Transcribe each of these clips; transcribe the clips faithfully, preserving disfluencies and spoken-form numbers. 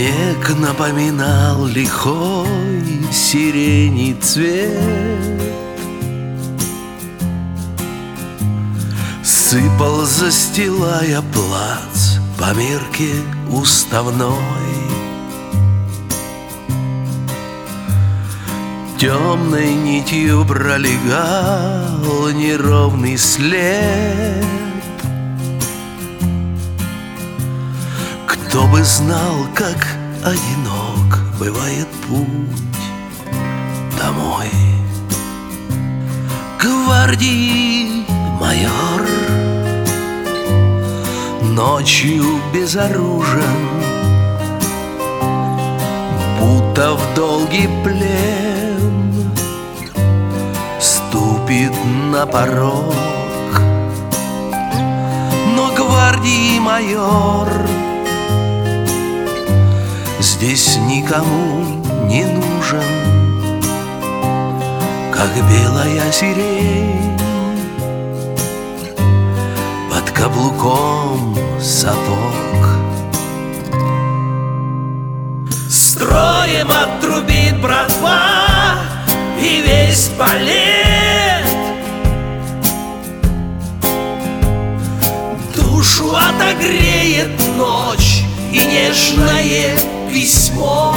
Снег напоминал лихой сирени цвет, сыпал, застилая плац по мерке уставной. Темной нитью пролегал неровный след. Кто бы знал, как одинок бывает путь домой. Гвардии майор ночью безоружен, будто в долгий плен ступит на порог. Но гвардии майор здесь никому не нужен, как белая сирень под каблуком сапог. Строем отрубит братва и весь балет, душу отогреет ночь и нежное письмо.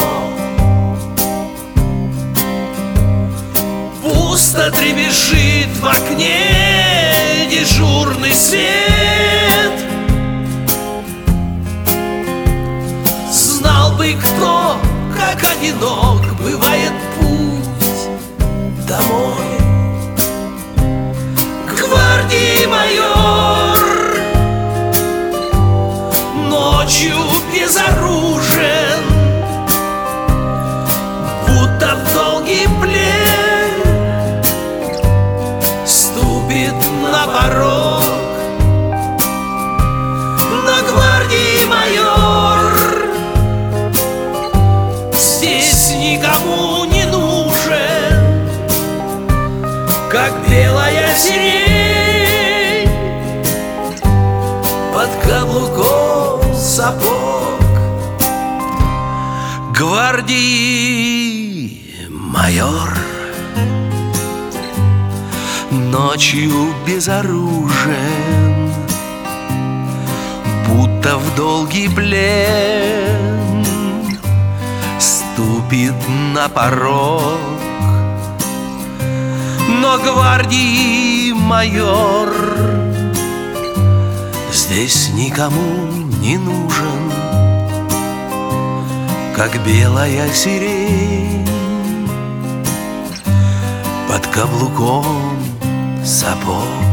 Пусто трепещет в окне дежурный свет. Знал бы кто, как одинок бывает путь домой. Гвардии майор ночью безоружен, будто в долгий плен ступит на порог. Но гвардии майор здесь никому не нужен, как белая сирень под каблуком сапог. Гвардии майор ночью безоружен, будто в долгий плен ступит на порог. Но гвардии майор здесь никому не нужен, как белая сирень под каблуком сапог.